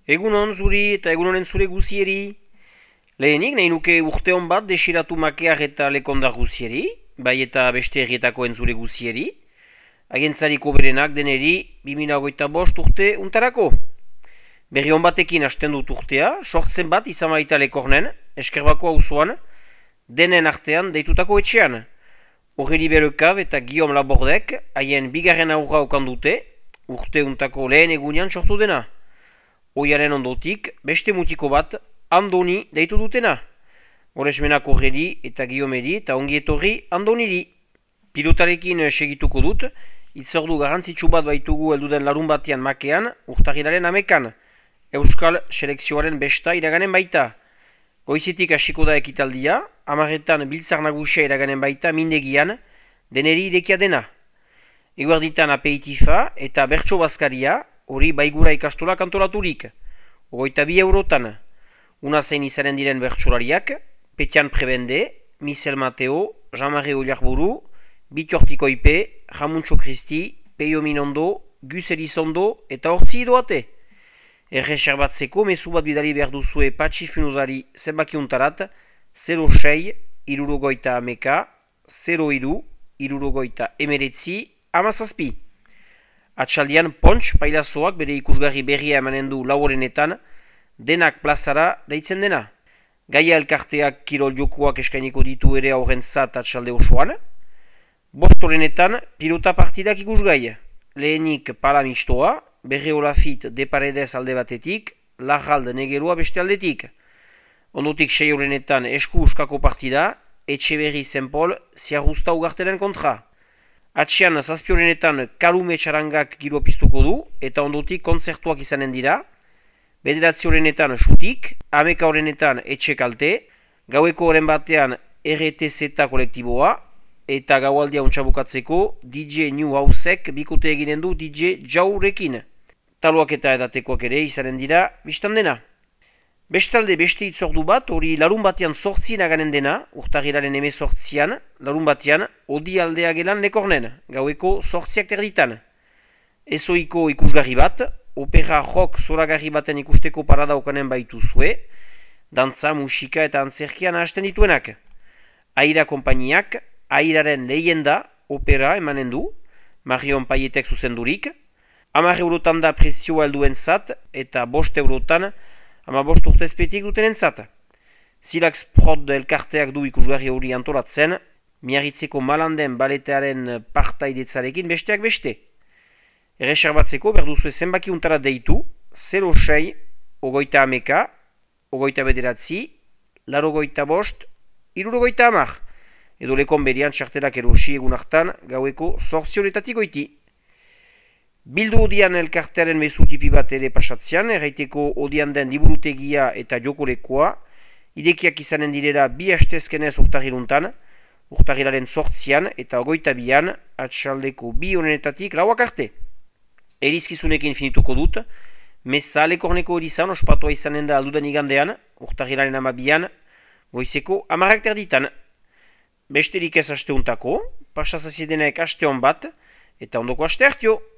Egunon zuri eta egunonen zure guzieri. Lehenik nahi nuke urteon bat desiratu makear eta lekondar guzieri, bai eta beste errietakoen zure guzieri. Agentzariko berenak deneri 2025 urte untarako. Berri hon batekin hasten dut urtea, sortzen bat izan baita lekornen, eskerbako auzoan, denen artean deitutako etxean. Horreli Belekab eta Guillaume Labordek haien bigarren aurra okan dute, urte untako lehen egunean sortu dena. Oiaren ondotik, beste mutiko bat, Andoni deitu dutena. Horesmenak Horreli eta Guillaumeri eta ongi etorri Andoniri. Pilotarekin segituko dut, itzordu garrantzitsu bat baitugu helduden larun batean makean, urtagiraren amekan. Euskal selekzioaren besta iraganen baita. Goizetik hasiko da ekitaldia, 10 biltzar nagusia iraganen baita mindegian, deneri irekia dena. Eguerditan apeitifa eta bertso bazkaria, hori baigura ikastola kantolaturik. 22 eurotan. Una zein izanen diren bertsolariak, Petian Prebende, Michel Mateo, Jean-Marie Oliarburu, Bitortiko Ipe, Ramuntxo Kristi, Peio Minondo, Gus Elizondo eta Hortzi Idoate. Erreserbatzeko mezu bat bidali behar duzue Patxi Funuzari zenbakiuntarat 06 irurogoita ameka 02 irurogoita emeretzi amazazpi. Atxaldian Pontx pailazoak bere ikusgarri berria emanen du laurenetan denak plazara deitzen dena. Gaia elkarteak kirol jokoak eskainiko ditu ere aurrentzat atxalde osoan. Bostorenetan pilota partidak ikusgai. Lehenik pala mistoa, Berre Olafit de Paredes alde batetik, Larralde Negeroa beste aldetik. Ondotik 6 horrenetan esku uskako partida, Etxeberri Zenpol Ziarruzta ugartelen kontra. Atxean 7 horrenetan Kalume Txarangak giro piztuko du, eta ondotik kontzertuak izanen dira. 9 horrenetan Xutik, 11 horrenetan Etxe Kalte, gaueko horren batean RTZ kolektiboa, eta gaualdia untxabukatzeko DJ New Housek bikote eginen du DJ Jaurekin. Taloak eta edatekoak ere izanen dira biztan dena. Bestalde beste itzordu bat, hori larun batean 8 naganen dena, urtagiraren 18an, larun batean, odi aldea gelan lekornen, gaueko 8 terditan. Ezoiko ikusgarri bat, opera rock zoragarri baten ikusteko parada okanen baitu zue, dantza, musika eta antzerkian hasten dituenak. Aira konpainiak, Airaren lehenda opera emanen du, Marion Paietek zuzendurik, 10 eurotan da prezioa helduen zat, eta 5 eurotan 15 urtezpetik dutenen zat. Zilax Prod elkarteak du ikusgarri hori antolatzen, Miarritzeko Malanden baletearen partaidetzarekin besteak beste. Erreserbatzeko berduzue zenbaki untara deitu, 06, ogoita ameka, ogoita bederatzi, larogoita bost, irurogoita amar. Edo lekon berian txartelak erosi egun hartan gaueko 8 horetatik goiti. Bildu odian elkartearen mezu tipi bat ere pasatzean, erraiteko odian den liburutegia eta jokolekoa, idekiak izanen direla 2 hastezkenez urtagiruntan, urtagiraren 8an eta 22an atxaldeko 2 honenetatik lauak arte. Erizkizunekin finituko dut, meza lekorneko erizan ospatua izanen da aldudan igandean, urtagiraren 12an, goizeko 10 terditan. Besterik ez asteuntako, pasazazidenek aste hon bat, eta ondoko aste hartio!